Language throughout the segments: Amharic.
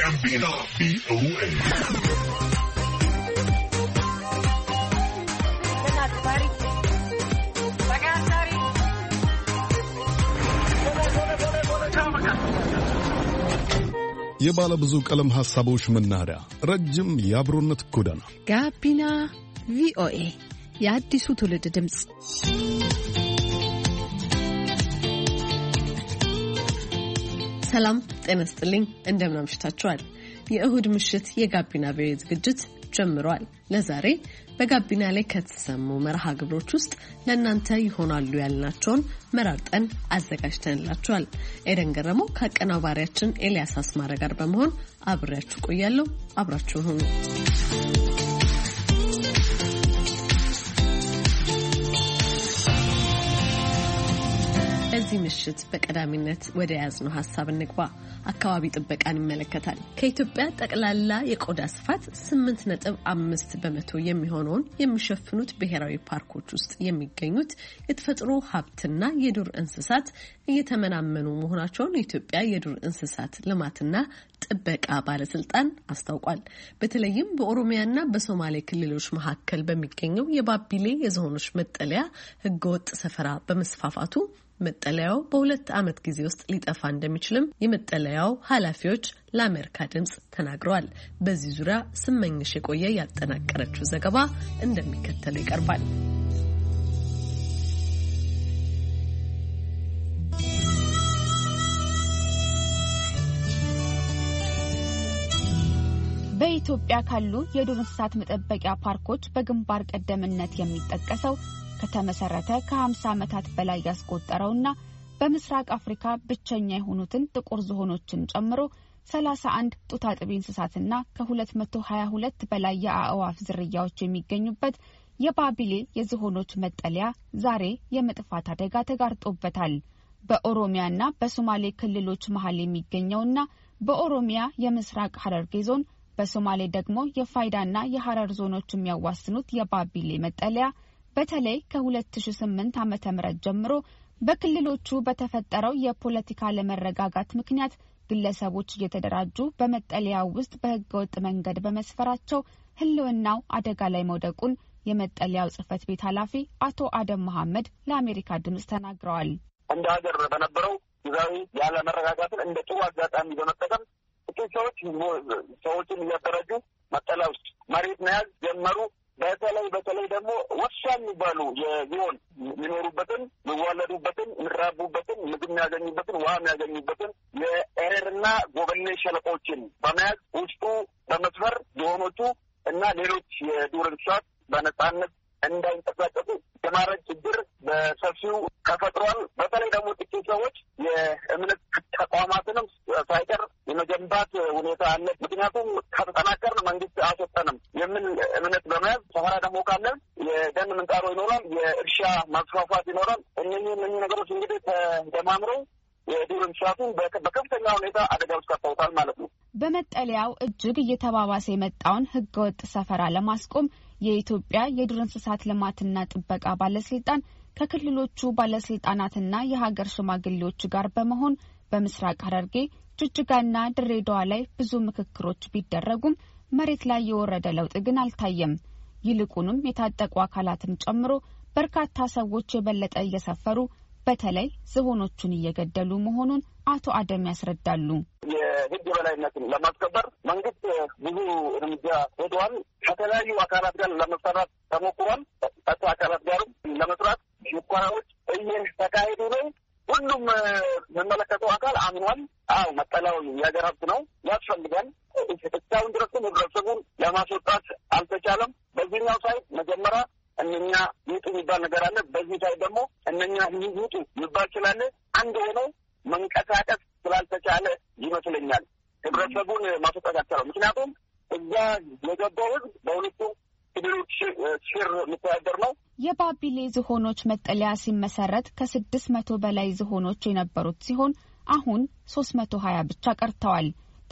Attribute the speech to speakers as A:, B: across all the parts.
A: ጋቢና ቪኦኤ የባለ ብዙ ቀለም ሐሳቦች መናኸሪያ ረጅም የአብሮነት ጎዳና
B: ጋቢና ቪኦኤ የአዲሱ ትውልድ ድምጽ። ሰላም ጤና ይስጥልኝ፣ እንደምን አምሽታችኋል? የእሁድ ምሽት የጋቢና ቪኦኤ ዝግጅት ጀምሯል። ለዛሬ በጋቢና ላይ ከተሰሙ መርሃ ግብሮች ውስጥ ለእናንተ ይሆናሉ ያልናቸውን መራርጠን አዘጋጅተንላችኋል። ኤደን ገረመው ከአቀናባሪያችን ኤልያስ አስማረ ጋር በመሆን አብሬያችሁ ቆያለሁ። አብራችሁን ሁኑ። በዚህ ምሽት በቀዳሚነት ወደ ያዝነው ሐሳብ እንግባ። አካባቢ ጥበቃን ይመለከታል። ከኢትዮጵያ ጠቅላላ የቆዳ ስፋት 8.5% የሚሆነውን የሚሸፍኑት ብሔራዊ ፓርኮች ውስጥ የሚገኙት የተፈጥሮ ሀብትና የዱር እንስሳት እየተመናመኑ መሆናቸውን የኢትዮጵያ የዱር እንስሳት ልማትና ጥበቃ ባለስልጣን አስታውቋል። በተለይም በኦሮሚያና በሶማሌ ክልሎች መካከል በሚገኘው የባቢሌ የዝሆኖች መጠለያ ህገወጥ ሰፈራ በመስፋፋቱ መጠለያው በ2 ዓመት ጊዜ ውስጥ ሊጠፋ እንደሚችልም የመጠለያው ኃላፊዎች ለአሜሪካ ድምጽ ተናግረዋል። በዚህ ዙሪያ ስመኝሽ የቆየ ያጠናቀረችው ዘገባ እንደሚከተለው ይቀርባል።
C: በኢትዮጵያ ካሉ የዱር እንስሳት መጠበቂያ ፓርኮች በግንባር ቀደምትነት የሚጠቀሰው ከተመሰረተ ከ50 ዓመታት በላይ ያስቆጠረውና በምስራቅ አፍሪካ ብቸኛ የሆኑትን ጥቁር ዝሆኖችን ጨምሮ 31 ጡት አጥቢ እንስሳትና ከ222 በላይ የአእዋፍ ዝርያዎች የሚገኙበት የባቢሌ የዝሆኖች መጠለያ ዛሬ የመጥፋት አደጋ ተጋርጦበታል። በኦሮሚያና በሶማሌ ክልሎች መሃል የሚገኘውና በኦሮሚያ የምስራቅ ሐረርጌ ዞን በሶማሌ ደግሞ የፋይዳና የሐረር ዞኖች የሚያዋስኑት የባቢሌ መጠለያ በተለይ ከ2008 ዓመተ ምህረት ጀምሮ በክልሎቹ በተፈጠረው የፖለቲካ ለመረጋጋት ምክንያት ግለሰቦች እየተደራጁ በመጠለያው ውስጥ በህገወጥ መንገድ በመስፈራቸው ህልውናው አደጋ ላይ መውደቁን የመጠለያው ጽሕፈት ቤት ኃላፊ አቶ አደም መሐመድ ለአሜሪካ ድምጽ ተናግረዋል።
D: እንደ ሀገር በነበረው ጊዜያዊ ያለ መረጋጋትን እንደ ጥሩ አጋጣሚ በመጠቀም ጥቂት ሰዎችን እያደራጁ መጠለያ ውስጥ መሬት መያዝ ጀመሩ። በተለይ ደግሞ ወሳኝ የሚባሉ የዝሆን የሚኖሩበትን፣ የሚዋለዱበትን፣ የሚራቡበትን፣ ምግብ የሚያገኙበትን፣ ውሃ የሚያገኙበትን የኤረርና ጎበሌ ሸለቆችን በመያዝ ውስጡ በመስፈር ዝሆኖቹ እና ሌሎች የዱር እንስሳት በነጻነት እንዳይንቀሳቀሱ የማድረግ ችግር በሰፊው ተፈጥሯል። በተለይ ደግሞ ጥቂት ሰዎች የእምነት ተቋማትንም ሳይቀር የመገንባት ሁኔታ አለ። ምክንያቱም ከተጠናከርን መንግስት አስወጠንም የሚል እምነት በመያዝ ሰፈራ ደግሞ ካለ የደን ምንጣሮ ይኖራል፣ የእርሻ ማስፋፋት ይኖራል። እነኚህ ነገሮች እንግዲህ ተደማምረው የዱር እንስሳቱን በከፍተኛ ሁኔታ አደጋ ውስጥ ከተውታል ማለት ነው።
C: በመጠለያው እጅግ እየተባባሰ የመጣውን ህገወጥ ሰፈራ ለማስቆም የኢትዮጵያ የዱር እንስሳት ልማትና ጥበቃ ባለስልጣን ከክልሎቹ ባለስልጣናትና የሀገር ሽማግሌዎች ጋር በመሆን በምስራቅ ሐረርጌ፣ ጅጅጋና ድሬዳዋ ላይ ብዙ ምክክሮች ቢደረጉም መሬት ላይ የወረደ ለውጥ ግን አልታየም። ይልቁንም የታጠቁ አካላትን ጨምሮ በርካታ ሰዎች የበለጠ እየሰፈሩ በተለይ ዝሆኖቹን እየገደሉ መሆኑን አቶ አደም ያስረዳሉ።
D: የህግ የበላይነትን ለማስከበር መንግስት ብዙ እርምጃ ወስዷል። ከተለያዩ አካላት ጋር ለመስራት ተሞክሯል። ከታ አካላት ጋርም ለመስራት ሙከራዎች እየተካሄዱ ነው። ሁሉም የሚመለከተው አካል አምኗል። መጠለያው የሀገር ሀብት ነው፣ ያስፈልጋል። እስካሁን ድረስ ህብረተሰቡን ለማስወጣት አልተቻለም። በዚህኛው ሳይት መጀመሪያ እነኛ ይውጡ የሚባል ነገር አለ። በዚህ ሳይት ደግሞ እነኛ ይውጡ የሚባል ስላለ አንድ ሆነው መንቀሳቀስ ስላልተቻለ ይመስለኛል ህብረተሰቡን ማስወጣት ያልቻለው። ምክንያቱም እዛ የገባው ህዝብ በሁለቱ ክልሎች ስር የሚተዳደር ነው።
C: የባቢሌ ዝሆኖች መጠለያ ሲመሰረት ከ600 በላይ ዝሆኖች የነበሩት ሲሆን አሁን 320 ብቻ ቀርተዋል።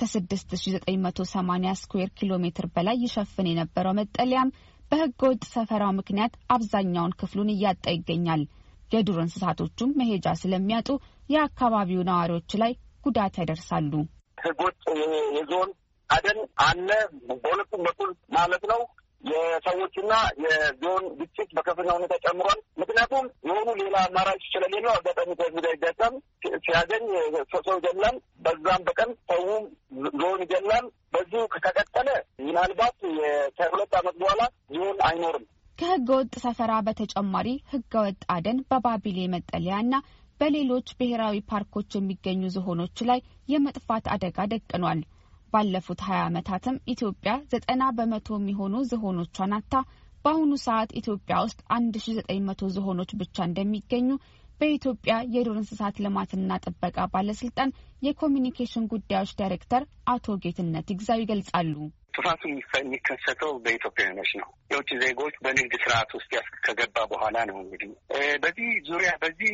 C: ከ6980 ስኩዌር ኪሎ ሜትር በላይ ይሸፍን የነበረው መጠለያም በህገወጥ ሰፈራው ምክንያት አብዛኛውን ክፍሉን እያጣ ይገኛል። የዱር እንስሳቶቹም መሄጃ ስለሚያጡ የአካባቢው ነዋሪዎች ላይ ጉዳት ያደርሳሉ።
D: ህገወጥ የዞን አደን አለ በሁለቱም በኩል ማለት ነው። የሰዎችና የዞን ግጭት በከፍተኛ ሁኔታ ጨምሯል። ምክንያቱም የሆኑ ሌላ አማራጭ ስለሌለው አጋጣሚ ከዚህ ጋር ይጋጫል። ሲያገኝ ሰው ይገላል። በዛም በቀን ሰው ዞን ይገላል። በዚሁ ከቀጠለ ምናልባት ከ2 ዓመት በኋላ ዞን አይኖርም።
C: ከህገ ወጥ ሰፈራ በተጨማሪ ህገ ወጥ አደን በባቢሌ መጠለያና በሌሎች ብሔራዊ ፓርኮች የሚገኙ ዝሆኖች ላይ የመጥፋት አደጋ ደቅኗል። ባለፉት 20 ዓመታትም ኢትዮጵያ 90% የሚሆኑ ዝሆኖቿን አጥታ በአሁኑ ሰዓት ኢትዮጵያ ውስጥ 1900 ዝሆኖች ብቻ እንደሚገኙ በኢትዮጵያ የዱር እንስሳት ልማትና ጥበቃ ባለስልጣን የኮሚኒኬሽን ጉዳዮች ዳይሬክተር አቶ ጌትነት ይግዛው ይገልጻሉ።
E: ጥፋቱ የሚከሰተው በኢትዮጵያውያኖች ነው። የውጭ ዜጎች በንግድ ስርዓት ውስጥ ከገባ በኋላ ነው። እንግዲህ በዚህ ዙሪያ በዚህ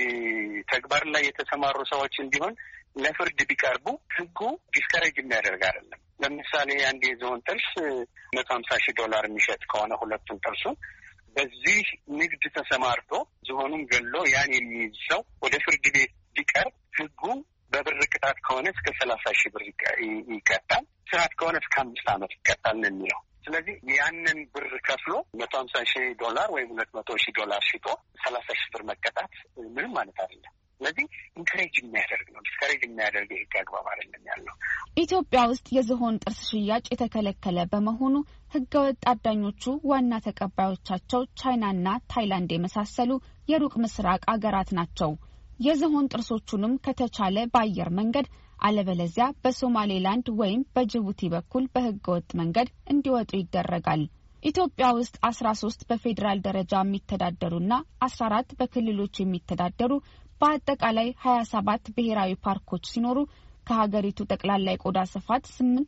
E: ተግባር ላይ የተሰማሩ ሰዎችን ቢሆን ለፍርድ ቢቀርቡ ህጉ ዲስከሬጅ የሚያደርግ አይደለም። ለምሳሌ አንድ የዝሆን ጥርስ $150,000 የሚሸጥ ከሆነ ሁለቱም ጥርሱን በዚህ ንግድ ተሰማርቶ ዝሆኑን ገሎ ያን የሚይዝ ሰው ወደ ፍርድ ቤት ቢቀርብ ህጉ በብር ቅጣት ከሆነ እስከ 30,000 ብር ይቀጣል። ስርዓት ከሆነ እስከ 5 ዓመት ይቀጣል ነው የሚለው። ስለዚህ ያንን ብር ከፍሎ $150,000 ወይም $200,000 ሽጦ 30,000 ብር መቀጣት ምንም ማለት አይደለም። ስለዚህ ኢንከሬጅ የሚያደርግ ነው። ዲስከሬጅ የሚያደርግ የህግ አግባብ አይደለም ያለው።
C: ኢትዮጵያ ውስጥ የዝሆን ጥርስ ሽያጭ የተከለከለ በመሆኑ ህገወጥ አዳኞቹ ዋና ተቀባዮቻቸው ቻይናና ታይላንድ የመሳሰሉ የሩቅ ምስራቅ አገራት ናቸው። የዝሆን ጥርሶቹንም ከተቻለ በአየር መንገድ አለበለዚያ በሶማሌላንድ ወይም በጅቡቲ በኩል በህገወጥ መንገድ እንዲወጡ ይደረጋል። ኢትዮጵያ ውስጥ 13 በፌዴራል ደረጃ የሚተዳደሩና 14 በክልሎች የሚተዳደሩ በአጠቃላይ 27 ብሔራዊ ፓርኮች ሲኖሩ ከሀገሪቱ ጠቅላላ የቆዳ ስፋት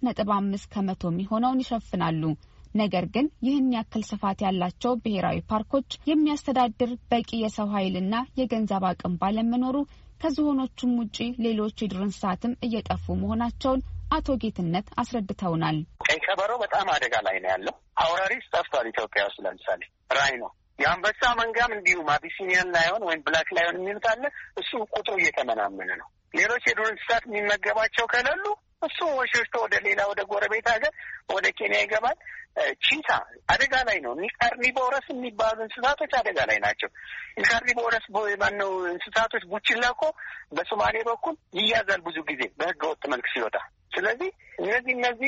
C: 8.5 ከመቶ የሚሆነውን ይሸፍናሉ። ነገር ግን ይህን ያክል ስፋት ያላቸው ብሔራዊ ፓርኮች የሚያስተዳድር በቂ የሰው ኃይልና የገንዘብ አቅም ባለመኖሩ ከዝሆኖቹም ውጪ ሌሎች የዱር እንስሳትም እየጠፉ መሆናቸውን አቶ ጌትነት አስረድተውናል።
E: ቀይ ቀበሮ በጣም አደጋ ላይ ነው ያለው። አውራሪስ ጠፍቷል ኢትዮጵያ ውስጥ። ለምሳሌ ራይኖ፣ የአንበሳ መንጋም እንዲሁም አቢሲኒያን ላይሆን ወይም ብላክ ላይሆን የሚሉት አለ። እሱ ቁጥሩ እየተመናመነ ነው። ሌሎች የዱር እንስሳት የሚመገባቸው ከሌሉ እሱ ሸሽቶ ወደ ሌላ ወደ ጎረቤት ሀገር ወደ ኬንያ ይገባል። ቺታ አደጋ ላይ ነው። ካርኒቮረስ የሚባሉ እንስሳቶች አደጋ ላይ ናቸው። ካርኒቮረስ ማነው እንስሳቶች ቡችላ እኮ በሶማሌ በኩል ይያዛል ብዙ ጊዜ በህገ ወጥ መልክ ሲወጣ። ስለዚህ እነዚህ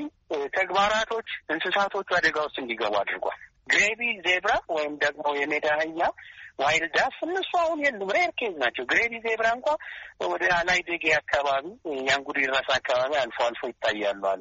E: ተግባራቶች እንስሳቶቹ አደጋ ውስጥ እንዲገቡ አድርጓል። ግሬቪ ዜብራ ወይም ደግሞ የሜዳ አህያ፣ ዋይልድ ዳስ እነሱ አሁን የሉም፣ ሬር ኬዝ ናቸው። ግሬቪ ዜብራ እንኳ ወደ አላይ ደጌ አካባቢ ያንጉዲ ራስ አካባቢ አልፎ አልፎ ይታያሉ አሉ።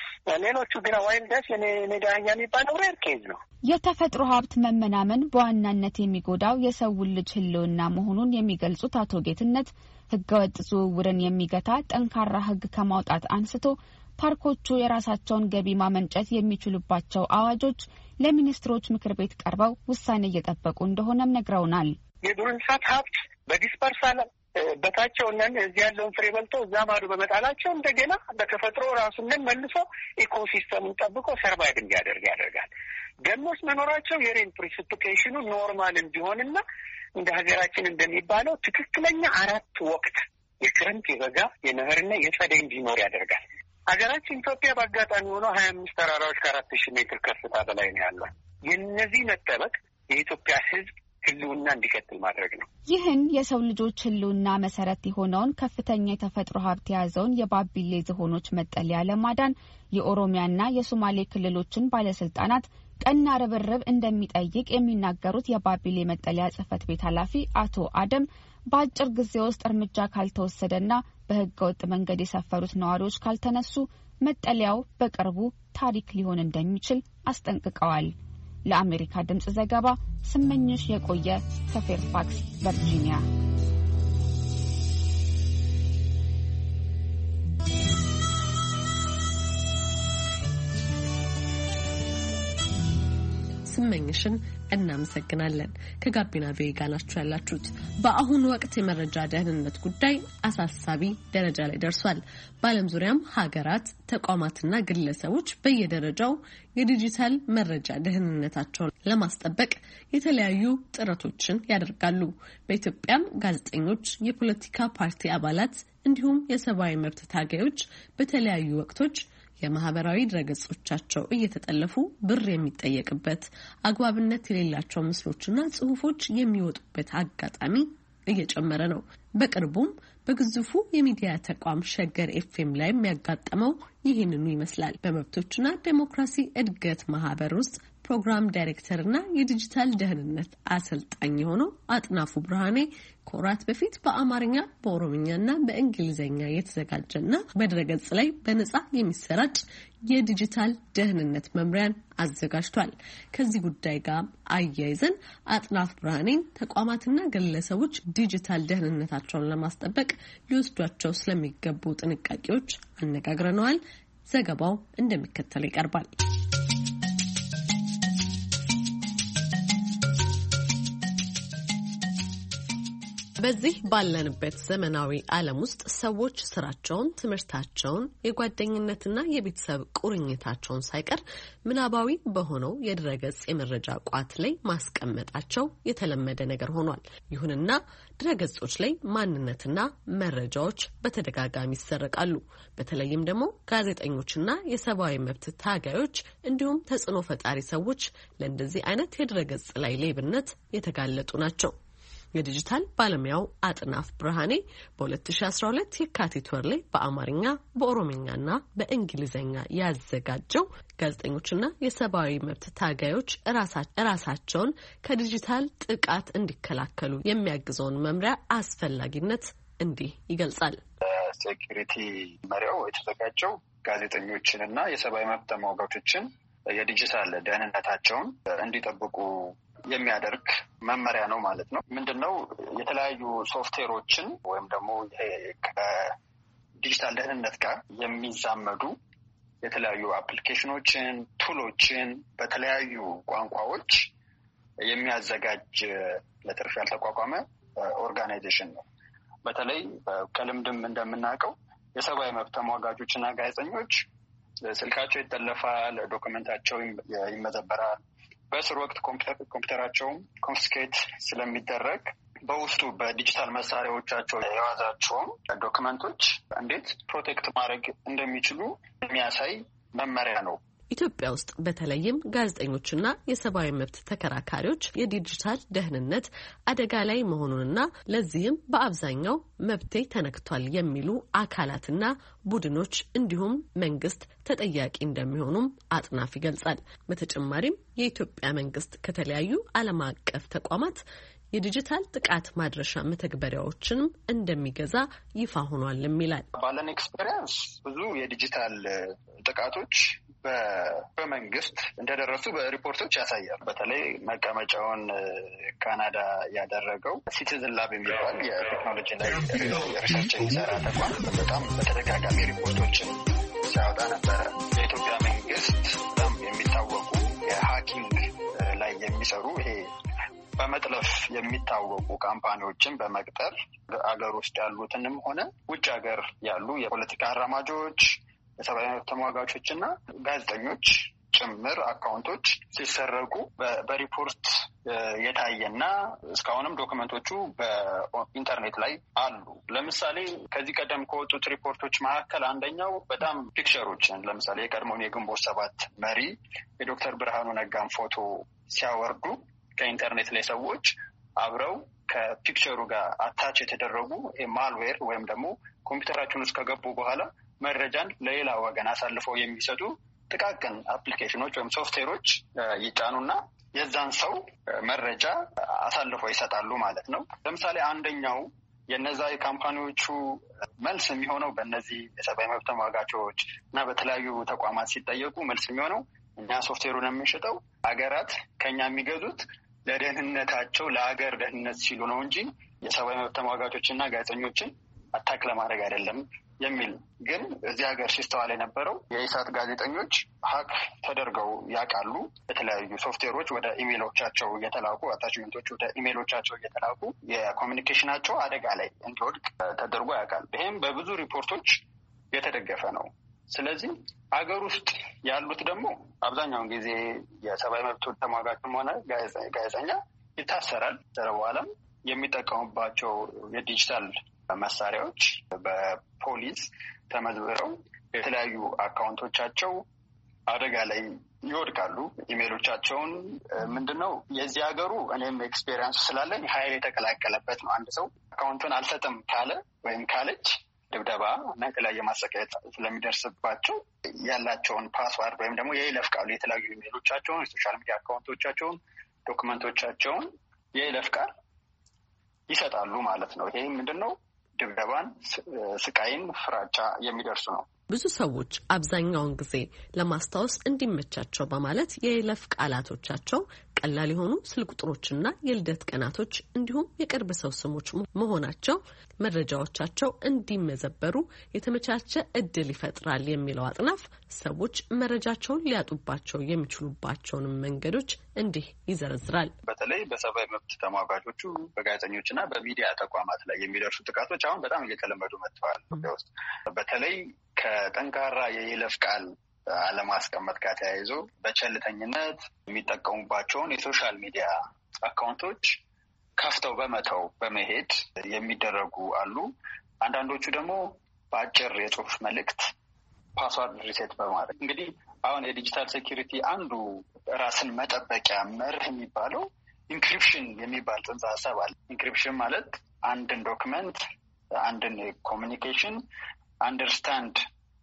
E: ሌሎቹ ግን ዋይልድ ዳስ የሜዳ አህያ የሚባለው ሬር ኬዝ ነው።
C: የተፈጥሮ ሀብት መመናመን በዋናነት የሚጎዳው የሰውን ልጅ ህልውና መሆኑን የሚገልጹት አቶ ጌትነት ህገወጥ ዝውውርን የሚገታ ጠንካራ ህግ ከማውጣት አንስቶ ፓርኮቹ የራሳቸውን ገቢ ማመንጨት የሚችሉባቸው አዋጆች ለሚኒስትሮች ምክር ቤት ቀርበው ውሳኔ እየጠበቁ እንደሆነም ነግረውናል።
E: የዱር እንስሳት ሀብት በዲስፐርሳል በታቸውነን እዚህ ያለውን ፍሬ በልተው እዛ ማዶ በመጣላቸው እንደገና በተፈጥሮ ራሱንን መልሶ ኢኮሲስተሙን ጠብቆ ሰርቫይቭ እንዲያደርግ ያደርጋል። ደኖች መኖራቸው የሬን ፕሪሲፒቴሽኑ ኖርማል እንዲሆንና እንደ ሀገራችን እንደሚባለው ትክክለኛ 4 ወቅት የክረምት፣ የበጋ፣ የመኸርና የጸደይ እንዲኖር ያደርጋል። ሀገራችን ኢትዮጵያ በአጋጣሚ ሆኖ 25 ተራራዎች ከ4,000 ሜትር ከፍታ በላይ ነው ያለው። የእነዚህ መጠበቅ የኢትዮጵያ ሕዝብ ህልውና እንዲቀጥል ማድረግ ነው።
C: ይህን የሰው ልጆች ህልውና መሰረት የሆነውን ከፍተኛ የተፈጥሮ ሀብት የያዘውን የባቢሌ ዝሆኖች መጠለያ ለማዳን የኦሮሚያና የሶማሌ ክልሎችን ባለስልጣናት ቀና ርብርብ እንደሚጠይቅ የሚናገሩት የባቢሌ መጠለያ ጽሕፈት ቤት ኃላፊ አቶ አደም በአጭር ጊዜ ውስጥ እርምጃ ካልተወሰደና በህገወጥ መንገድ የሰፈሩት ነዋሪዎች ካልተነሱ መጠለያው በቅርቡ ታሪክ ሊሆን እንደሚችል አስጠንቅቀዋል። ለአሜሪካ ድምጽ ዘገባ ስመኝሽ የቆየ ከፌርፋክስ ቨርጂኒያ።
B: ስመኝሽን እናመሰግናለን። ከጋቢና ቪኦኤ ጋር ናችሁ ያላችሁት። በአሁኑ ወቅት የመረጃ ደህንነት ጉዳይ አሳሳቢ ደረጃ ላይ ደርሷል። በዓለም ዙሪያም ሀገራት፣ ተቋማትና ግለሰቦች በየደረጃው የዲጂታል መረጃ ደህንነታቸውን ለማስጠበቅ የተለያዩ ጥረቶችን ያደርጋሉ። በኢትዮጵያም ጋዜጠኞች፣ የፖለቲካ ፓርቲ አባላት እንዲሁም የሰብአዊ መብት ታጋዮች በተለያዩ ወቅቶች የማህበራዊ ድረገጾቻቸው እየተጠለፉ ብር የሚጠየቅበት አግባብነት የሌላቸው ምስሎችና ጽሁፎች የሚወጡበት አጋጣሚ እየጨመረ ነው። በቅርቡም በግዙፉ የሚዲያ ተቋም ሸገር ኤፍኤም ላይ የሚያጋጥመው ይህንኑ ይመስላል። በመብቶችና ዴሞክራሲ እድገት ማህበር ውስጥ ፕሮግራም ዳይሬክተርና የዲጂታል ደህንነት አሰልጣኝ የሆነው አጥናፉ ብርሃኔ ከወራት በፊት በአማርኛ በኦሮምኛና በእንግሊዝኛ የተዘጋጀና በድረገጽ ላይ በነጻ የሚሰራጭ የዲጂታል ደህንነት መምሪያን አዘጋጅቷል። ከዚህ ጉዳይ ጋር አያይዘን አጥናፍ ብርሃኔን ተቋማትና ግለሰቦች ዲጂታል ደህንነታቸውን ለማስጠበቅ ሊወስዷቸው ስለሚገቡ ጥንቃቄዎች አነጋግረነዋል። ዘገባው እንደሚከተለው ይቀርባል። በዚህ ባለንበት ዘመናዊ ዓለም ውስጥ ሰዎች ስራቸውን፣ ትምህርታቸውን፣ የጓደኝነትና የቤተሰብ ቁርኝታቸውን ሳይቀር ምናባዊ በሆነው የድረገጽ የመረጃ ቋት ላይ ማስቀመጣቸው የተለመደ ነገር ሆኗል። ይሁንና ድረገጾች ላይ ማንነትና መረጃዎች በተደጋጋሚ ይሰረቃሉ። በተለይም ደግሞ ጋዜጠኞችና የሰብአዊ መብት ታጋዮች እንዲሁም ተጽዕኖ ፈጣሪ ሰዎች ለእንደዚህ አይነት የድረገጽ ላይ ሌብነት የተጋለጡ ናቸው። የዲጂታል ባለሙያው አጥናፍ ብርሃኔ በ2012 የካቲት ወር ላይ በአማርኛ በኦሮምኛና በእንግሊዝኛ ያዘጋጀው ጋዜጠኞችና የሰብአዊ መብት ታጋዮች ራሳቸውን ከዲጂታል ጥቃት እንዲከላከሉ የሚያግዘውን መምሪያ አስፈላጊነት እንዲህ ይገልጻል።
F: ሴኩሪቲ መሪያው የተዘጋጀው ጋዜጠኞችንና የሰብአዊ መብት ተሟጋቾችን የዲጂታል ደህንነታቸውን እንዲጠብቁ የሚያደርግ መመሪያ ነው ማለት ነው። ምንድነው? የተለያዩ ሶፍትዌሮችን ወይም ደግሞ ከዲጂታል ደህንነት ጋር የሚዛመዱ የተለያዩ አፕሊኬሽኖችን፣ ቱሎችን በተለያዩ ቋንቋዎች የሚያዘጋጅ ለትርፍ ያልተቋቋመ ኦርጋናይዜሽን ነው። በተለይ ከልምድም እንደምናውቀው የሰብአዊ መብት ተሟጋቾችና ጋዜጠኞች ስልካቸው ይጠለፋል፣ ዶክመንታቸው ይመዘበራል። በእስር ወቅት ኮምፒውተራቸውም ኮንፊስኬት ስለሚደረግ በውስጡ በዲጂታል መሳሪያዎቻቸው የያዛቸውን ዶክመንቶች እንዴት ፕሮቴክት ማድረግ እንደሚችሉ የሚያሳይ መመሪያ ነው።
B: ኢትዮጵያ ውስጥ በተለይም ጋዜጠኞችና የሰብአዊ መብት ተከራካሪዎች የዲጂታል ደህንነት አደጋ ላይ መሆኑንና ለዚህም በአብዛኛው መብቴ ተነክቷል የሚሉ አካላትና ቡድኖች እንዲሁም መንግስት ተጠያቂ እንደሚሆኑም አጥናፍ ይገልጻል። በተጨማሪም የኢትዮጵያ መንግስት ከተለያዩ ዓለም አቀፍ ተቋማት የዲጂታል ጥቃት ማድረሻ መተግበሪያዎችንም እንደሚገዛ ይፋ ሆኗልም ይላል።
F: ባለን ኤክስፔሪንስ ብዙ የዲጂታል ጥቃቶች በመንግስት እንደደረሱ በሪፖርቶች ያሳያል። በተለይ መቀመጫውን ካናዳ ያደረገው ሲቲዝን ላብ የሚባል የቴክኖሎጂ ላይ ሪሰርች የሚሰራ ተቋም በጣም በተደጋጋሚ ሪፖርቶችን ሲያወጣ ነበረ። የኢትዮጵያ መንግስት በጣም የሚታወቁ የሀኪንግ ላይ የሚሰሩ ይሄ በመጥለፍ የሚታወቁ ካምፓኒዎችን በመቅጠር አገር ውስጥ ያሉትንም ሆነ ውጭ ሀገር ያሉ የፖለቲካ አራማጆች፣ የሰብአዊ መብት ተሟጋቾች እና ጋዜጠኞች ጭምር አካውንቶች ሲሰረቁ በሪፖርት የታየና እስካሁንም ዶክመንቶቹ በኢንተርኔት ላይ አሉ። ለምሳሌ ከዚህ ቀደም ከወጡት ሪፖርቶች መካከል አንደኛው በጣም ፒክቸሮችን ለምሳሌ የቀድሞውን የግንቦት ሰባት መሪ የዶክተር ብርሃኑ ነጋን ፎቶ ሲያወርዱ ከኢንተርኔት ላይ ሰዎች አብረው ከፒክቸሩ ጋር አታች የተደረጉ ማልዌር ወይም ደግሞ ኮምፒውተራችን ውስጥ ከገቡ በኋላ መረጃን ለሌላ ወገን አሳልፈው የሚሰጡ ጥቃቅን አፕሊኬሽኖች ወይም ሶፍትዌሮች ይጫኑና የዛን ሰው መረጃ አሳልፈው ይሰጣሉ ማለት ነው። ለምሳሌ አንደኛው የነዛ የካምፓኒዎቹ መልስ የሚሆነው በእነዚህ የሰብአዊ መብት ተሟጋቾች እና በተለያዩ ተቋማት ሲጠየቁ መልስ የሚሆነው እኛ ሶፍትዌሩን የምንሸጠው ሀገራት ከኛ የሚገዙት ለደህንነታቸው ለሀገር ደህንነት ሲሉ ነው እንጂ የሰብአዊ መብት ተሟጋቾችና ጋዜጠኞችን አታክ ለማድረግ አይደለም የሚል ግን እዚህ ሀገር ሲስተዋል የነበረው የኢሳት ጋዜጠኞች ሀክ ተደርገው ያውቃሉ። የተለያዩ ሶፍትዌሮች ወደ ኢሜሎቻቸው እየተላኩ አታችመንቶች ወደ ኢሜሎቻቸው እየተላኩ የኮሚኒኬሽናቸው አደጋ ላይ እንዲወድቅ ተደርጎ ያውቃል። ይህም በብዙ ሪፖርቶች የተደገፈ ነው። ስለዚህ ሀገር ውስጥ ያሉት ደግሞ አብዛኛውን ጊዜ የሰብአዊ መብት ተሟጋችም ሆነ ጋዜጠኛ ይታሰራል። በኋላም የሚጠቀሙባቸው የዲጂታል መሳሪያዎች በፖሊስ ተመዝብረው የተለያዩ አካውንቶቻቸው አደጋ ላይ ይወድቃሉ። ኢሜሎቻቸውን ምንድነው የዚህ ሀገሩ እኔም ኤክስፔሪየንስ ስላለኝ ኃይል የተቀላቀለበት ነው። አንድ ሰው አካውንቱን አልሰጥም ካለ ወይም ካለች ድብደባ እና የተለያየ ማሰቃየት ስለሚደርስባቸው ያላቸውን ፓስዋርድ ወይም ደግሞ የይለፍ ቃል የተለያዩ ኢሜሎቻቸውን፣ የሶሻል ሚዲያ አካውንቶቻቸውን፣ ዶክመንቶቻቸውን የይለፍ ቃል ይሰጣሉ ማለት ነው። ይሄ ምንድነው ድብደባን፣ ስቃይን፣ ፍራቻ የሚደርሱ ነው።
B: ብዙ ሰዎች አብዛኛውን ጊዜ ለማስታወስ እንዲመቻቸው በማለት የይለፍ ቃላቶቻቸው ቀላል የሆኑ ስልክ ቁጥሮችና የልደት ቀናቶች እንዲሁም የቅርብ ሰው ስሞች መሆናቸው መረጃዎቻቸው እንዲመዘበሩ የተመቻቸ እድል ይፈጥራል የሚለው አጥናፍ ሰዎች መረጃቸውን ሊያጡባቸው የሚችሉባቸውን መንገዶች እንዲህ ይዘረዝራል።
F: በተለይ በሰብአዊ መብት ተሟጋቾቹ በጋዜጠኞችና በሚዲያ ተቋማት ላይ የሚደርሱ ጥቃቶች አሁን በጣም እየተለመዱ መጥተዋል። ኢትዮጵያ ውስጥ በተለይ ከጠንካራ የይለፍ ቃል አለማስቀመጥ ጋር ተያይዞ በቸልተኝነት የሚጠቀሙባቸውን የሶሻል ሚዲያ አካውንቶች ከፍተው በመተው በመሄድ የሚደረጉ አሉ። አንዳንዶቹ ደግሞ በአጭር የጽሁፍ መልእክት ፓስዋርድ ሪሴት በማድረግ እንግዲህ አሁን የዲጂታል ሴኪሪቲ አንዱ ራስን መጠበቂያ መርህ የሚባለው ኢንክሪፕሽን የሚባል ጽንሰ ሀሳብ አለ። ኢንክሪፕሽን ማለት አንድን ዶክመንት አንድን ኮሚኒኬሽን አንደርስታንድ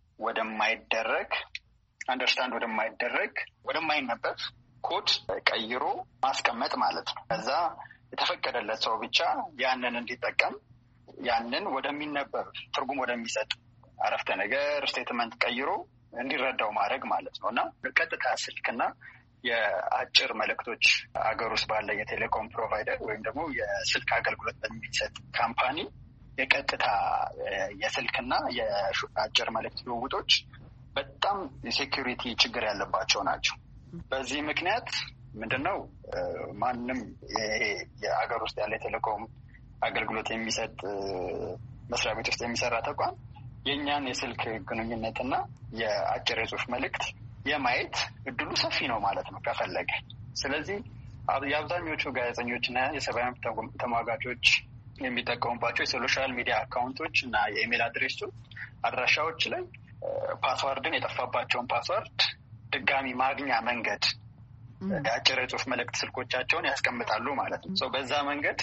F: ወደማይነበብ ኮድ ቀይሮ ማስቀመጥ ማለት ነው። ከዛ የተፈቀደለት ሰው ብቻ ያንን እንዲጠቀም ያንን ወደሚነበብ ትርጉም ወደሚሰጥ አረፍተ ነገር ስቴትመንት ቀይሮ እንዲረዳው ማድረግ ማለት ነው እና ቀጥታ ስልክና የአጭር መልእክቶች አገር ውስጥ ባለ የቴሌኮም ፕሮቫይደር ወይም ደግሞ የስልክ አገልግሎት በሚሰጥ ካምፓኒ የቀጥታ የስልክና የአጭር መልእክት ልውውጦች በጣም የሴኩሪቲ ችግር ያለባቸው ናቸው። በዚህ ምክንያት ምንድነው ማንም የአገር ውስጥ ያለ ቴሌኮም አገልግሎት የሚሰጥ መስሪያ ቤት ውስጥ የሚሰራ ተቋም የእኛን የስልክ ግንኙነትና የአጭር የጽሁፍ መልእክት የማየት እድሉ ሰፊ ነው ማለት ነው ከፈለገ። ስለዚህ የአብዛኞቹ ጋዜጠኞችና የሰብአዊ መብት ተሟጋቾች የሚጠቀሙባቸው የሶሻል ሚዲያ አካውንቶች እና የኢሜል አድራሻዎች ላይ ፓስዋርድን የጠፋባቸውን ፓስዋርድ ድጋሚ ማግኛ መንገድ የአጭር የጽሁፍ መልእክት ስልኮቻቸውን ያስቀምጣሉ ማለት ነው። በዛ መንገድ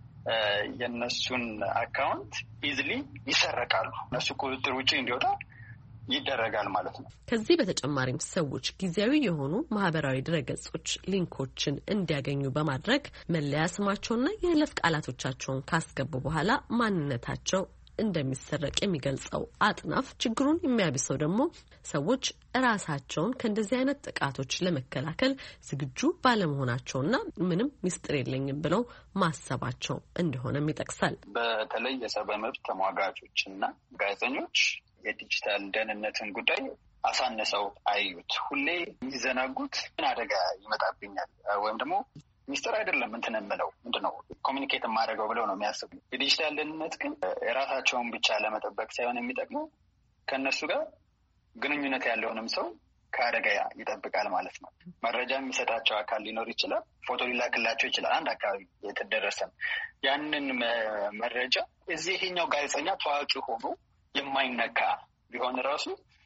F: የነሱን አካውንት ኢዝሊ ይሰረቃሉ። እነሱ ቁጥጥር ውጪ እንዲወጣ ይደረጋል ማለት ነው።
B: ከዚህ በተጨማሪም ሰዎች ጊዜያዊ የሆኑ ማህበራዊ ድረገጾች ሊንኮችን እንዲያገኙ በማድረግ መለያ ስማቸውና የይለፍ ቃላቶቻቸውን ካስገቡ በኋላ ማንነታቸው እንደሚሰረቅ የሚገልጸው አጥናፍ ችግሩን የሚያብሰው ደግሞ ሰዎች ራሳቸውን ከእንደዚህ አይነት ጥቃቶች ለመከላከል ዝግጁ ባለመሆናቸውና ምንም ሚስጥር የለኝም ብለው ማሰባቸው እንደሆነም ይጠቅሳል።
F: በተለይ የሰብአዊ መብት ተሟጋቾችና ጋዜጠኞች የዲጂታል ደህንነትን ጉዳይ አሳነሰው አዩት። ሁሌ የሚዘናጉት ምን አደጋ ይመጣብኛል ወይም ደግሞ ሚስጥር አይደለም እንትን የምለው ምንድነው ኮሚኒኬት የማደርገው ብለው ነው የሚያስቡ። የዲጂታል ደህንነት ግን የራሳቸውን ብቻ ለመጠበቅ ሳይሆን የሚጠቅመው ከእነሱ ጋር ግንኙነት ያለውንም ሰው ከአደጋ ይጠብቃል ማለት ነው። መረጃ የሚሰጣቸው አካል ሊኖር ይችላል። ፎቶ ሊላክላቸው ይችላል። አንድ አካባቢ የተደረሰም ያንን መረጃ እዚህ ይሄኛው ጋዜጠኛ ታዋቂ ሆኖ የማይነካ ቢሆን ራሱ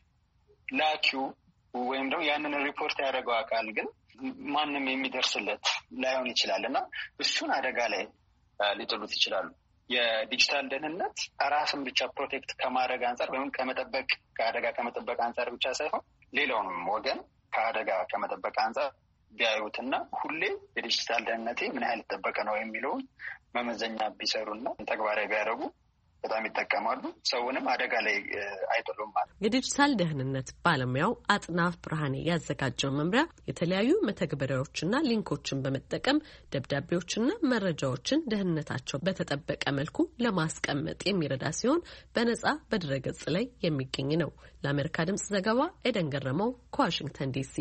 F: ላኪው ወይም ደግሞ ያንን ሪፖርት ያደረገው አካል ግን ማንም የሚደርስለት ላይሆን ይችላል እና እሱን አደጋ ላይ ሊጥሉት ይችላሉ። የዲጂታል ደህንነት ራስን ብቻ ፕሮቴክት ከማድረግ አንጻር ወይም ከመጠበቅ ከአደጋ ከመጠበቅ አንጻር ብቻ ሳይሆን ሌላውንም ወገን ከአደጋ ከመጠበቅ አንጻር ቢያዩትና ሁሌ የዲጂታል ደህንነቴ ምን ያህል የተጠበቀ ነው የሚለውን መመዘኛ ቢሰሩና ተግባራዊ ቢያደርጉ በጣም ይጠቀማሉ። ሰውንም አደጋ ላይ አይጥሉም ማለት።
B: የዲጂታል ደህንነት ባለሙያው አጥናፍ ብርሃኔ ያዘጋጀው መምሪያ የተለያዩ መተግበሪያዎችና ሊንኮችን በመጠቀም ደብዳቤዎችና መረጃዎችን ደህንነታቸው በተጠበቀ መልኩ ለማስቀመጥ የሚረዳ ሲሆን በነጻ በድረገጽ ላይ የሚገኝ ነው። ለአሜሪካ ድምጽ ዘገባ ኤደን ገረመው ከዋሽንግተን ዲሲ።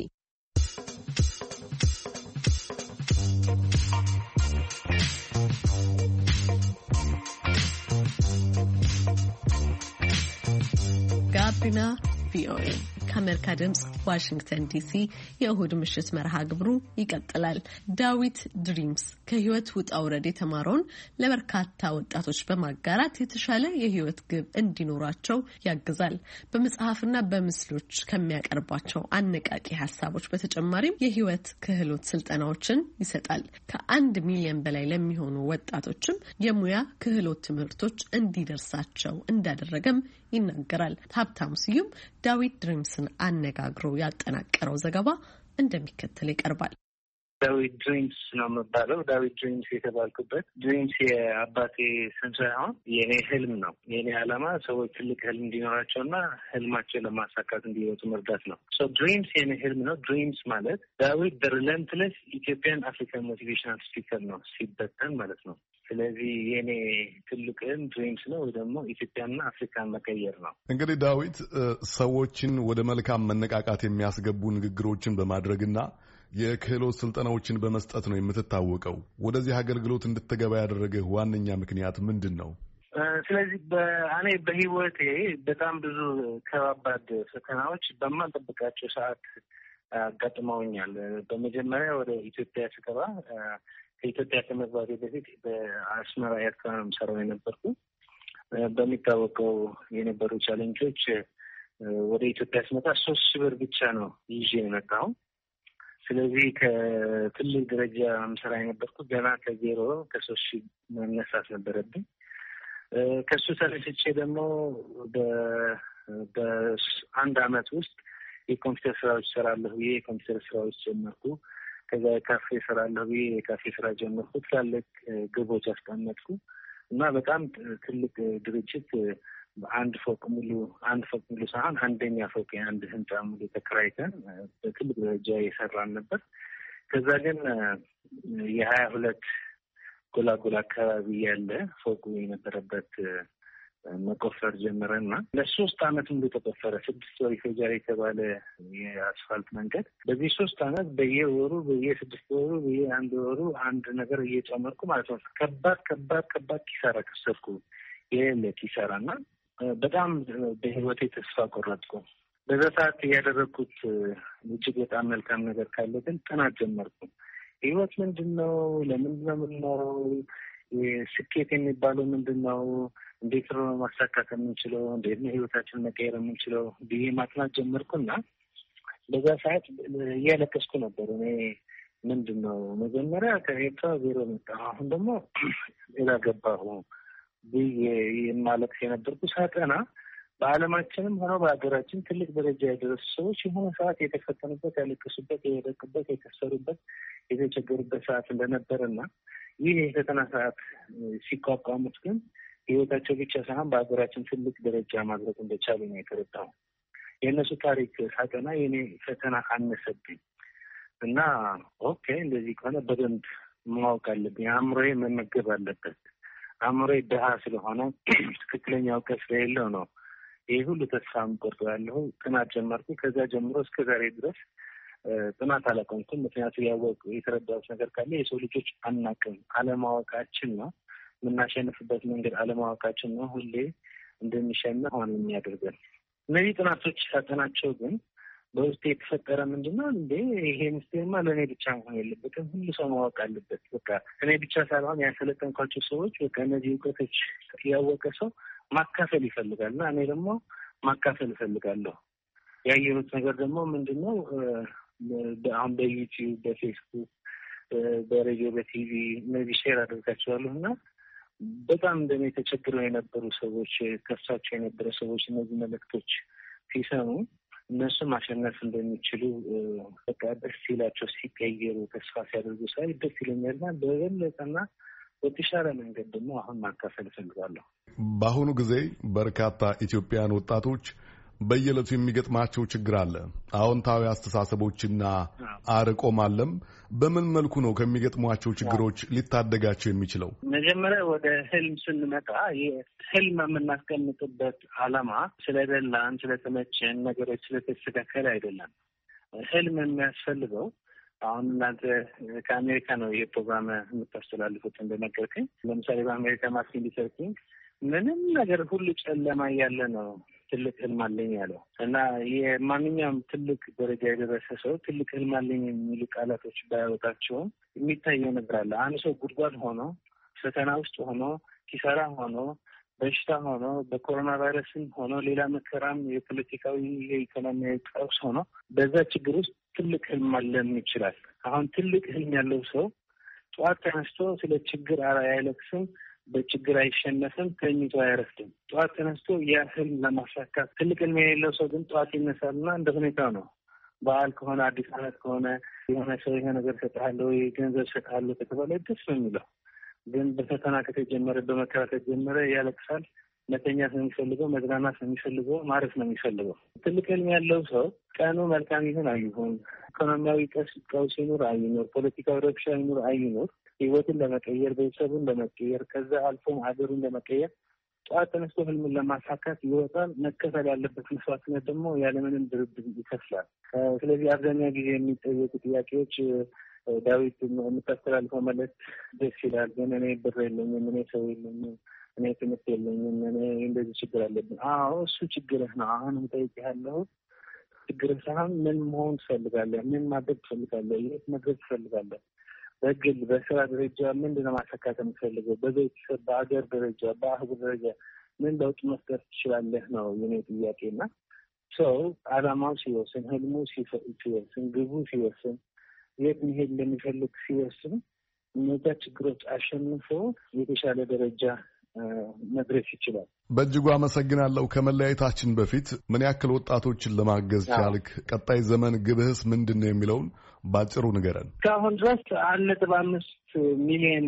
B: ጋቢና ቪኦኤ ከአሜሪካ ድምፅ ዋሽንግተን ዲሲ የእሁድ ምሽት መርሃ ግብሩ ይቀጥላል። ዳዊት ድሪምስ ከህይወት ውጣ ውረድ የተማረውን ለበርካታ ወጣቶች በማጋራት የተሻለ የህይወት ግብ እንዲኖራቸው ያግዛል። በመጽሐፍና በምስሎች ከሚያቀርባቸው አነቃቂ ሀሳቦች በተጨማሪም የህይወት ክህሎት ስልጠናዎችን ይሰጣል። ከ1 ሚሊዮን በላይ ለሚሆኑ ወጣቶችም የሙያ ክህሎት ትምህርቶች እንዲደርሳቸው እንዳደረገም ይናገራል። ሀብታሙ ስዩም ዳዊት ድሪምስን አነጋግሮ ያጠናቀረው ዘገባ እንደሚከተል ይቀርባል።
G: ዳዊት ድሪምስ ነው የምባለው። ዳዊት ድሪምስ የተባልኩበት ድሪምስ የአባቴ ስም ሳይሆን የኔ ህልም ነው። የኔ ዓላማ ሰዎች ትልቅ ህልም እንዲኖራቸውና ህልማቸው ለማሳካት እንዲወጡ መርዳት ነው። ድሪምስ የኔ ህልም ነው። ድሪምስ ማለት ዳዊት በሪለንትለስ ኢትዮጵያን አፍሪካን ሞቲቬሽናል ስፒከር ነው ሲበተን ማለት ነው። ስለዚህ የኔ ትልቅ ህልም ድሪምስ ነው፣ ወይ ደግሞ ኢትዮጵያና አፍሪካን መቀየር ነው።
A: እንግዲህ ዳዊት ሰዎችን ወደ መልካም መነቃቃት የሚያስገቡ ንግግሮችን በማድረግና የክህሎት ስልጠናዎችን በመስጠት ነው የምትታወቀው። ወደዚህ አገልግሎት እንድትገባ ያደረገህ ዋነኛ ምክንያት ምንድን ነው?
G: ስለዚህ እኔ በህይወቴ በጣም ብዙ ከባባድ ፈተናዎች በማልጠብቃቸው ሰዓት አጋጥመውኛል። በመጀመሪያ ወደ ኢትዮጵያ ስገባ ከኢትዮጵያ ከመግባቴ በፊት በአስመራ ኤርትራ ነው የምሰራው የነበርኩ። በሚታወቀው የነበሩ ቻሌንጆች ወደ ኢትዮጵያ ስመጣ 3,000 ብር ብቻ ነው ይዤ የመጣው። ስለዚህ ከትልቅ ደረጃ ምሰራ የነበርኩት ገና ከዜሮ ከ3,000 መነሳት ነበረብኝ። ከሱ ተነስቼ ደግሞ በአንድ አመት ውስጥ የኮምፒውተር ስራዎች ሰራለሁ። የኮምፒውተር ስራዎች ጀመርኩ። ከዛ የካፌ ሰራለሁ። የካፌ ስራ ጀመርኩ። ትላልቅ ግቦች አስቀመጥኩ እና በጣም ትልቅ ድርጅት አንድ ፎቅ ሙሉ ሳይሆን አንደኛ ፎቅ የአንድ ህንጻ ሙሉ ተከራይተን በትልቅ ደረጃ የሰራን ነበር። ከዛ ግን የ22 ጎላጎላ አካባቢ ያለ ፎቁ የነበረበት መቆፈር ጀመረና ለ3 አመት ሙሉ ተቆፈረ። 6 ወር ይፈጃል የተባለ የአስፋልት መንገድ። በዚህ 3 አመት በየወሩ በየ6 ወሩ በየ1 ወሩ አንድ ነገር እየጨመርኩ ማለት ነው ከባድ ኪሳራ ከሰርኩ። የሌለ ኪሳራና በጣም በህይወቴ ተስፋ ቆረጥኩ። በዛ ሰዓት ያደረግኩት እጅግ በጣም መልካም ነገር ካለ ግን ጥናት ጀመርኩ። ህይወት ምንድን ነው? ለምንድን ነው የምንኖረው? ስኬት የሚባለው ምንድን ነው? እንዴት ነው ማሳካት የምንችለው? እንዴት ነው ህይወታችን መቀየር የምንችለው ብዬ ማጥናት ጀመርኩና በዛ ሰዓት እያለቀስኩ ነበር። እኔ ምንድን ነው መጀመሪያ ከኤርትራ ዜሮ መጣ፣ አሁን ደግሞ ሌላ ገባሁ ብዬ የማለቅስ የነበርኩ ሳጠና በዓለማችንም ሆነ በሀገራችን ትልቅ ደረጃ የደረሱ ሰዎች የሆነ ሰዓት የተፈተኑበት፣ ያለቀሱበት፣ የወደቁበት፣ የከሰሩበት፣ የተቸገሩበት ሰዓት እንደነበረና ይህ የፈተና ሰዓት ሲቋቋሙት ግን ህይወታቸው ብቻ ሳይሆን በሀገራችን ትልቅ ደረጃ ማድረግ እንደቻሉ ነው የተረዳው። የእነሱ ታሪክ ሳጠና የኔ ፈተና አነሰብኝ እና ኦኬ እንደዚህ ከሆነ በደንብ ማወቅ አለብኝ፣ አእምሮዬ መመገብ አለበት። አእምሮዬ ድሀ ስለሆነ ትክክለኛ እውቀት ስለሌለው ነው ይህ ሁሉ ተስፋ የምቆርጠው ያለሁ። ጥናት ጀመርኩ። ከዛ ጀምሮ እስከ ዛሬ ድረስ ጥናት አላቆምኩም። ምክንያቱም የተረዳሁት ነገር ካለ የሰው ልጆች አናውቅም፣ አለማወቃችን ነው የምናሸንፍበት መንገድ አለማወቃችን ነው ሁሌ እንደሚሸነፍ ሆነ የሚያደርገን። እነዚህ ጥናቶች ሳጠናቸው ግን በውስጥ የተፈጠረ ምንድነው እንዴ ይሄ ምስቴማ ለእኔ ብቻ መሆን የለበትም፣ ሁሉ ሰው ማወቅ አለበት። በቃ እኔ ብቻ ሳይሆን ያሰለጠንኳቸው ሰዎች በቃ እነዚህ እውቀቶች ያወቀ ሰው ማካፈል ይፈልጋል እና እኔ ደግሞ ማካፈል እፈልጋለሁ። ያየሁት ነገር ደግሞ ምንድነው አሁን በዩቲዩብ፣ በፌስቡክ፣ በሬዲዮ፣ በቲቪ እነዚህ ሼር አድርጋቸዋለሁ እና በጣም እንደኔ ተቸግረው የነበሩ ሰዎች፣ ከሳቸው የነበረ ሰዎች እነዚህ መልእክቶች ሲሰሙ እነሱ ማሸነፍ እንደሚችሉ በቃ ደስ ሲላቸው ሲቀየሩ ተስፋ ሲያደርጉ ሳይ ደስ ይለኛልና በበለጠና በተሻለ መንገድ ደግሞ አሁን ማካፈል እፈልጋለሁ።
A: በአሁኑ ጊዜ በርካታ ኢትዮጵያውያን ወጣቶች በየዕለቱ የሚገጥማቸው ችግር አለ። አዎንታዊ አስተሳሰቦችና አርቆ ማለም በምን መልኩ ነው ከሚገጥሟቸው ችግሮች ሊታደጋቸው የሚችለው?
G: መጀመሪያ ወደ ህልም ስንመጣ ህልም የምናስቀምጥበት ዓላማ ስለደላን ስለተመቸን ነገሮች ስለተስተካከለ አይደለም። ህልም የሚያስፈልገው አሁን እናንተ ከአሜሪካ ነው ይሄ ፕሮግራም የምታስተላልፉት እንደነገርከኝ። ለምሳሌ በአሜሪካ ማርቲን ሉተር ኪንግ ምንም ነገር ሁሉ ጨለማ እያለ ነው ትልቅ ህልም አለኝ ያለው እና የማንኛውም ትልቅ ደረጃ የደረሰ ሰው ትልቅ ህልም አለኝ የሚሉ ቃላቶች ባያወጣቸውም የሚታየው ነገር አለ። አንድ ሰው ጉድጓድ ሆኖ ፈተና ውስጥ ሆኖ ኪሳራ ሆኖ በሽታ ሆኖ በኮሮና ቫይረስም ሆኖ ሌላ መከራም የፖለቲካዊ የኢኮኖሚያዊ ቀውስ ሆኖ በዛ ችግር ውስጥ ትልቅ ህልም አለም ይችላል። አሁን ትልቅ ህልም ያለው ሰው ጠዋት ተነስቶ ስለ ችግር አያለቅስም፣ በችግር አይሸነፍም፣ ተኝቶ አያረፍድም። ጠዋት ተነስቶ ያ ህልም ለማሳካት ትልቅ ህልም የሌለው ሰው ግን ጠዋት ይነሳልና እንደ ሁኔታው ነው። በዓል ከሆነ አዲስ ዓመት ከሆነ የሆነ ሰው ይሄ ነገር ሰጥሃለሁ ወይ ገንዘብ ሰጥሃለሁ ከተባለ ደስ ነው የሚለው። ግን በፈተና ከተጀመረ በመከራ ከተጀመረ ያለቅሳል። መተኛት ነው የሚፈልገው፣ መዝናናት ነው የሚፈልገው፣ ማረፍ ነው የሚፈልገው። ትልቅ ህልም ያለው ሰው ቀኑ መልካም ይሁን አይሁን፣ ኢኮኖሚያዊ ቀውስ ይኑር አይኑር፣ ፖለቲካዊ ረብሻ ይኑር አይኑር፣ ህይወትን ለመቀየር ቤተሰቡን ለመቀየር ከዛ አልፎም ሀገሩን ለመቀየር ጠዋት ተነስቶ ህልምን ለማሳካት ይወጣል። መከፈል ያለበት መስዋዕትነት ደግሞ ያለምንም ድርድር ይከፍላል። ስለዚህ አብዛኛው ጊዜ የሚጠየቁ ጥያቄዎች ዳዊት የምታስተላልፈው መልዕክት ደስ ይላል፣ ግን እኔ ብር የለኝም፣ እኔ ሰው የለኝም፣ እኔ ትምህርት የለኝም፣ እኔ እንደዚህ ችግር አለብን። አዎ እሱ ችግርህ ነው። አሁን የምጠይቅህ ያለው ችግርህ ሳይሆን ምን መሆን ትፈልጋለህ? ምን ማድረግ ትፈልጋለህ? የት መድረስ ትፈልጋለህ? በግል በስራ ደረጃ ምንድን ነው ማሳካት የምትፈልገው? በቤተሰብ በአገር ደረጃ በአህጉር ደረጃ ምን ለውጥ መፍጠር ትችላለህ ነው የኔ ጥያቄና ሰው አላማው ሲወስን፣ ህልሙ ሲወስን፣ ግቡ ሲወስን፣ የት መሄድ እንደሚፈልግ ሲወስን እነዛ ችግሮች አሸንፎ የተሻለ ደረጃ መድረስ ይችላል።
A: በእጅጉ አመሰግናለሁ። ከመለያየታችን በፊት ምን ያክል ወጣቶችን ለማገዝ ቻልክ? ቀጣይ ዘመን ግብህስ ምንድን ነው የሚለውን ባጭሩ ንገረን።
G: እስካሁን ድረስ 1.5 ሚሊዮን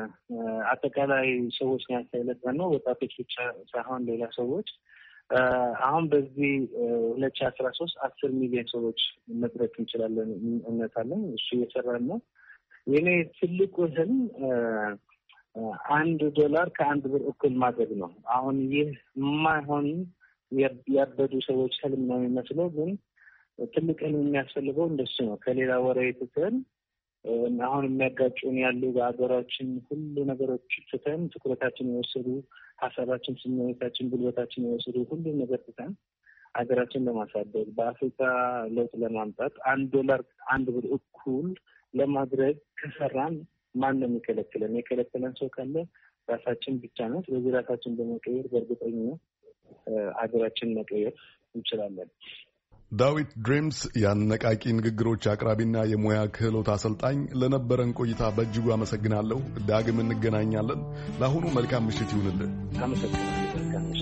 G: አጠቃላይ ሰዎች ያሳይለጠነው ወጣቶች ብቻ ሳይሆን ሌላ ሰዎች አሁን በዚህ 2013 10 ሚሊዮን ሰዎች መድረስ እንችላለን እምነት አለን። እሱ እየሰራን ነው። የኔ ትልቁ ህልም $1 ከ1 ብር እኩል ማድረግ ነው። አሁን ይህ የማይሆን ያበዱ ሰዎች ህልም ነው የሚመስለው፣ ግን ትልቅ ህልም የሚያስፈልገው እንደሱ ነው። ከሌላ ወሬ ትተን አሁን የሚያጋጩን ያሉ በሀገራችን ሁሉ ነገሮች ትተን ትኩረታችን የወሰዱ ሀሳባችን፣ ስሜታችን፣ ጉልበታችን የወሰዱ ሁሉ ነገር ትተን ሀገራችን ለማሳደግ በአፍሪካ ለውጥ ለማምጣት $1 1 ብር እኩል ለማድረግ ከሰራን ማን ነው የሚከለክለን? የከለከለን ሰው ካለ ራሳችን ብቻ ነው። ስለዚህ ራሳችን በመቀየር በእርግጠኝነት ሀገራችን መቀየር እንችላለን።
A: ዳዊት ድሪምስ የአነቃቂ ንግግሮች አቅራቢና የሙያ ክህሎት አሰልጣኝ፣ ለነበረን ቆይታ በእጅጉ አመሰግናለሁ። ዳግም እንገናኛለን። ለአሁኑ መልካም ምሽት ይሁንልን።
G: አመሰግናለሁ። መልካም ምሽት።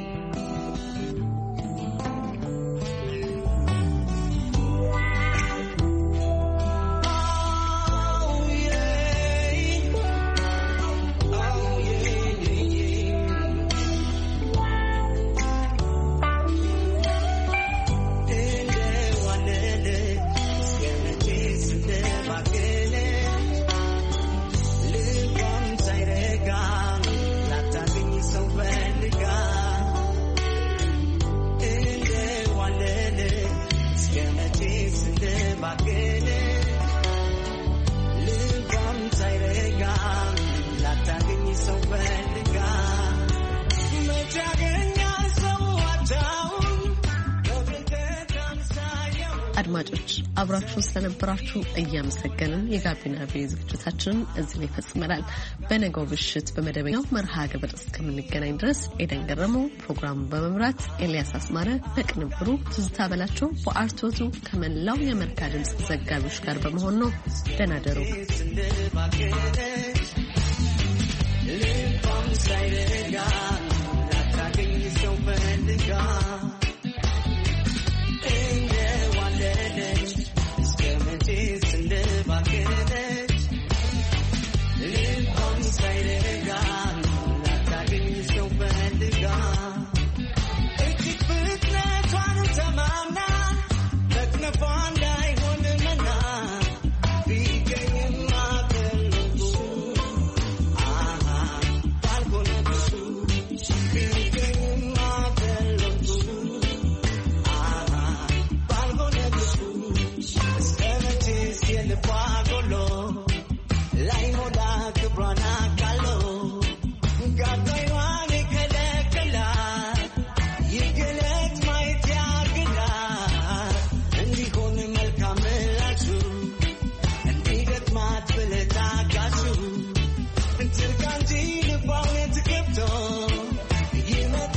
B: አድማጮች አብራችሁን ስለነበራችሁ እያመሰገንን የጋቢና ቪኦኤ ዝግጅታችንን እዚህ ላይ ፈጽመናል። በነገው ምሽት በመደበኛው መርሃ ግብር እስከምንገናኝ ድረስ ኤደን ገረመው ፕሮግራሙን በመምራት ኤልያስ አስማረ በቅንብሩ ትዝታ በላቸው በአርቶቱ ከመላው የአሜሪካ ድምፅ ዘጋቢዎች ጋር በመሆን ነው። ደህና ደሩ።